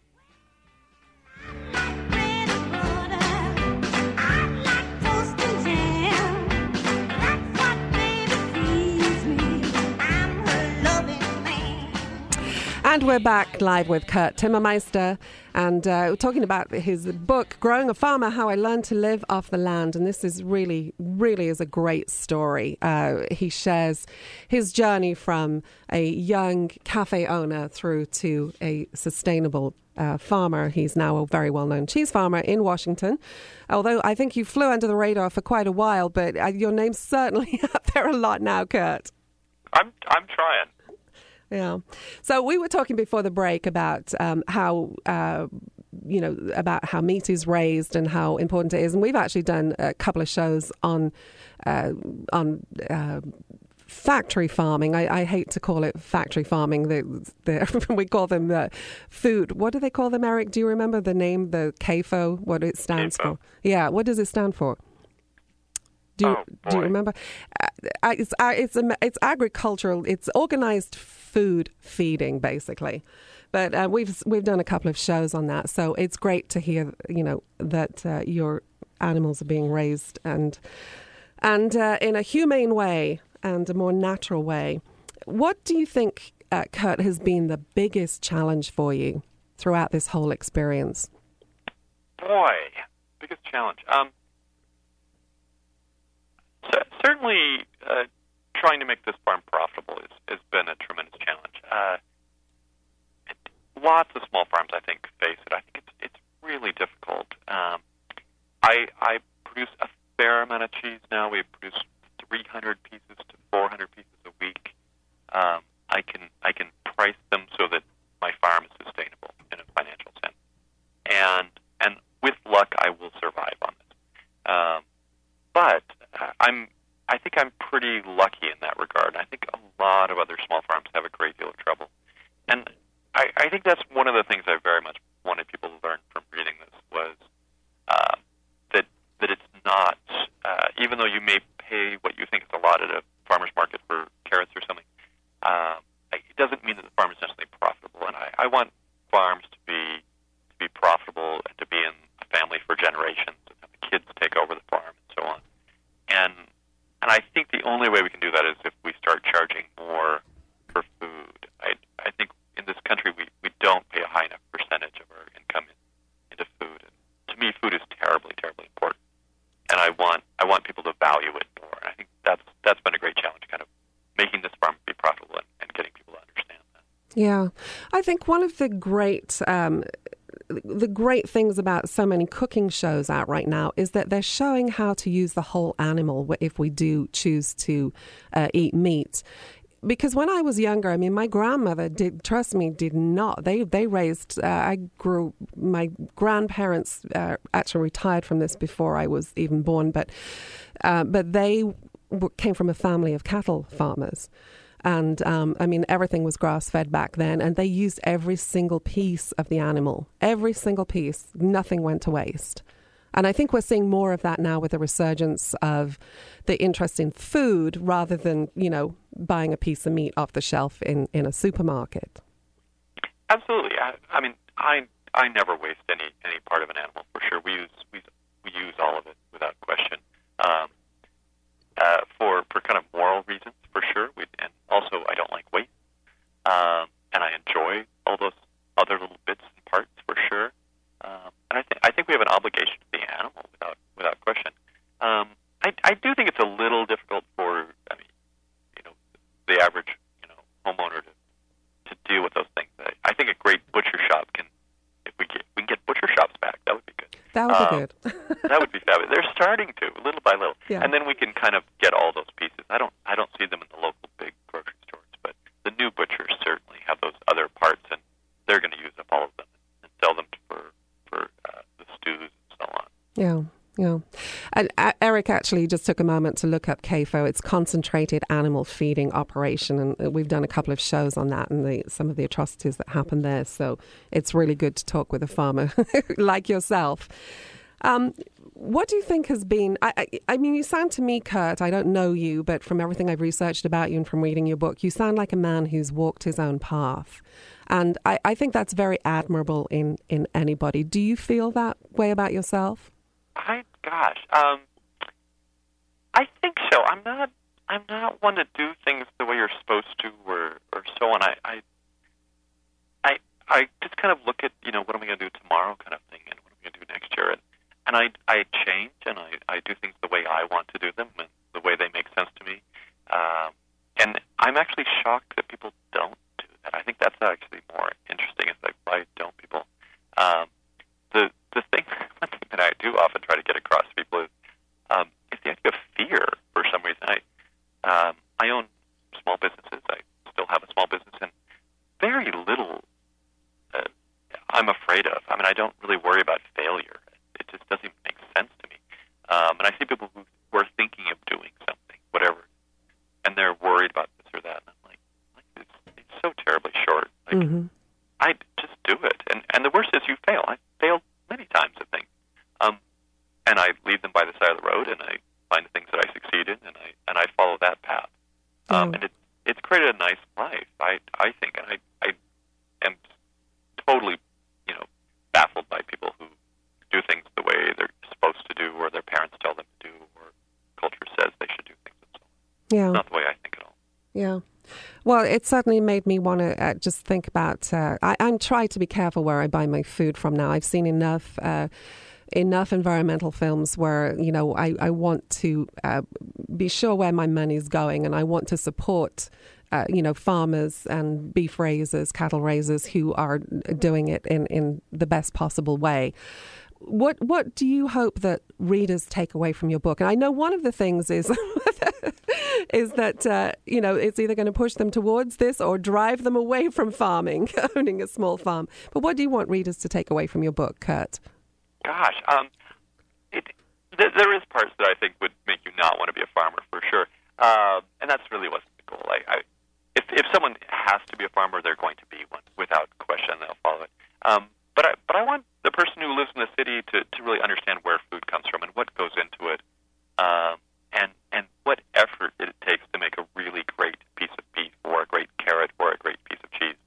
And we're back live with Kurt Timmermeister, and we're talking about his book, Growing a Farmer, How I Learned to Live Off the Land. And this is really is a great story. He shares his journey from a young cafe owner through to a sustainable farmer. He's now a very well-known cheese farmer in Washington, although I think you flew under the radar for quite a while, but your name's certainly out there a lot now, Kurt. I'm trying. Yeah. So we were talking before the break about how about how meat is raised and how important it is, and we've actually done a couple of shows on factory farming. I hate to call it factory farming. We call them food. What do they call them, Eric? Do you remember the name, the CAFO? What it stands for? Yeah. What does it stand for? Do you remember? It's agricultural. It's organized food feeding, basically. But we've done a couple of shows on that, so it's great to hear that your animals are being raised and in a humane way and a more natural way. What do you think, Kurt, has been the biggest challenge for you throughout this whole experience? Boy, biggest challenge. Certainly, trying to make this farm profitable has been a tremendous challenge. Lots of small farms, I think, face it. I think it's really difficult. I produce a fair amount of cheese now. We produce 300 pieces to 400 pieces a week. I can price them so that my farm is sustainable in a financial sense, and with luck, I will survive on this. But I think I'm pretty lucky in that regard. I think a lot of other small farms have a great deal of trouble. And I think that's one of the things I very much wanted people to learn from reading this was that it's not, even though you may pay what you think is a lot at a farmer's market for carrots or something, it doesn't mean that the farm is necessarily profitable. And I want farms to be profitable and to be in a family for generations and have the kids take over the farm and so on. And I think the only way we can do that is if we start charging more for food. I think in this country we don't pay a high enough percentage of our income into food. And to me, food is terribly, terribly important. And I want people to value it more. And I think that's been a great challenge, kind of making this farm be profitable and getting people to understand that. Yeah. I think one of the great things about so many cooking shows out right now is that they're showing how to use the whole animal if we do choose to eat meat. Because when I was younger, I mean, my grandmother did not. They raised, my grandparents actually retired from this before I was even born, but they came from a family of cattle farmers. And I mean, everything was grass-fed back then, and they used every single piece of the animal, every single piece. Nothing went to waste. And I think we're seeing more of that now with the resurgence of the interest in food rather than, buying a piece of meat off the shelf in a supermarket. Absolutely. I mean, I never waste any part of an animal, for sure. We use all of it without question. For kind of moral reasons, for sure. And also, I don't like waste. And I enjoy all those other little bits and parts, for sure. And I think we have an obligation to the animal without question. I do think it's a little difficult for the average homeowner to deal with those things. I think a great butcher shop if we can get butcher shops back, that would be good. That would be good. That would be fabulous. They're starting to, little by little, yeah. And then we can kind of get all those pieces. I don't see them in the local big grocery stores, but the new butchers certainly have those other parts, and they're going to use up all of them and sell them for the stews and so on. Yeah. Yeah. And Eric actually just took a moment to look up CAFO. It's Concentrated Animal Feeding Operation, and we've done a couple of shows on that and some of the atrocities that happen there. So it's really good to talk with a farmer like yourself. What do you think has been... I mean, you sound to me, Kurt, I don't know you, but from everything I've researched about you and from reading your book, you sound like a man who's walked his own path. And I think that's very admirable in anybody. Do you feel that way about yourself? I think so. I'm not one to do things the way you're supposed to, or so on. I just kind of look at what am I going to do tomorrow, kind of thing, and what am I going to do next year, and I change, and I do things the way I want to do them, and the way they make sense to me. And I'm actually shocked that people don't do that. I think that's actually more interesting. It's like, why don't people? One thing that I do often try to get across to people is the idea of fear. For some reason, I own small businesses. I still have a small business, and very little I'm afraid of. I mean, I don't really worry about failure. It just doesn't make sense to me. And I see people who are thinking of doing something, whatever, and they're worried about this or that. And I'm like it's so terribly short. Like, I just do it. And the worst is you fail. I failed many times at things. And I leave them by the side of the road, and I find the things that I succeed in, and I follow that path. And it's created a nice life, I think. And I am totally, baffled by people who do things the way they're supposed to do, or their parents tell them to do, or culture says they should do things and so on. Yeah. It's not the way I think at all. Yeah. Well, it certainly made me want to just think about... I'm trying to be careful where I buy my food from now. I've seen enough environmental films where, I want to be sure where my money's going, and I want to support, farmers and beef raisers, cattle raisers who are doing it in the best possible way. What do you hope that readers take away from your book? And I know one of the things is is that it's either going to push them towards this or drive them away from farming, owning a small farm. But what do you want readers to take away from your book, Kurt? Gosh, there is parts that I think would make you not want to be a farmer, for sure, and that's really wasn't the goal. If someone has to be a farmer, they're going to be one without question. They'll follow it. But I want the person who lives in the city to really understand where food comes from and what goes into it, and what effort it takes to make a really great piece of beef or a great carrot or a great piece of cheese.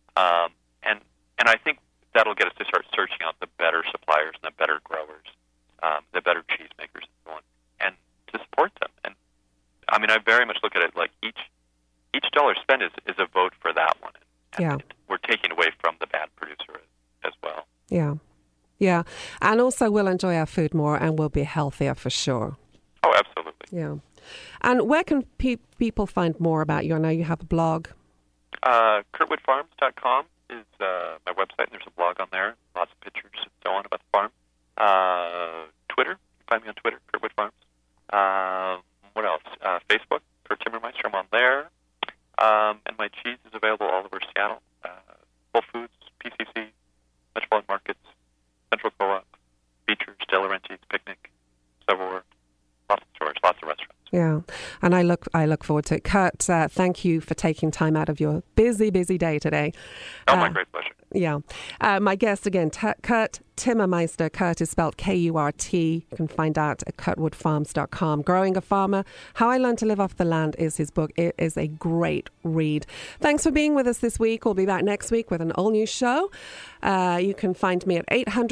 And I think that'll get us to start searching out the better suppliers and the better growers, the better cheesemakers and so on, and to support them. And I mean, I very much look at it like each dollar spent is a vote for that one. And we're taking away from the bad producer as well. Yeah. Yeah. And also we'll enjoy our food more and we'll be healthier for sure. Oh, absolutely. Yeah. And where can people find more about you? I know you have a blog. KurtwoodFarms.com is my website, and there's a blog on there, lots of pictures and so on about the farm. Twitter, you can find me on Twitter, Kurtwood Farms. What else? Facebook, Kurt Timmermeister, I'm on there. And my cheese is available all over Seattle. Whole Foods, PCC, Metropolitan Markets, Central Co-op, Beechers, De Laurentiis, Picnic, several, lots of stores, lots of restaurants. Yeah. And I look forward to it. Kurt, thank you for taking time out of your busy day today. Oh, my great pleasure. Yeah. My guest again, Kurt Timmermeister. Kurt is spelled K-U-R-T. You can find out at kurtwoodfarms.com. Growing a Farmer, How I Learned to Live Off the Land is his book. It is a great read. Thanks for being with us this week. We'll be back next week with an all-new show. You can find me at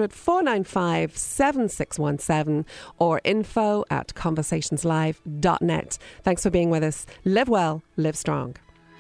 800-495-7617 or info@conversationslive.net. Thanks for being with us. Live well, live strong.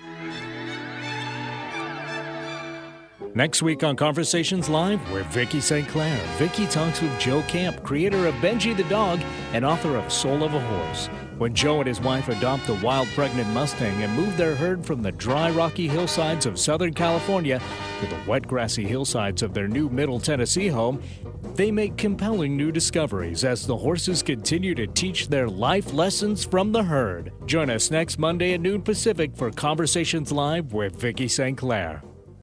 Next week on Conversations Live, we're Vicki St. Clair. Vicki talks with Joe Camp, creator of Benji the Dog and author of Soul of a Horse. When Joe and his wife adopt a wild pregnant Mustang and move their herd from the dry, rocky hillsides of Southern California to the wet, grassy hillsides of their new Middle Tennessee home, they make compelling new discoveries as the horses continue to teach their life lessons from the herd. Join us next Monday at noon Pacific for Conversations Live with Vicki St. Clair.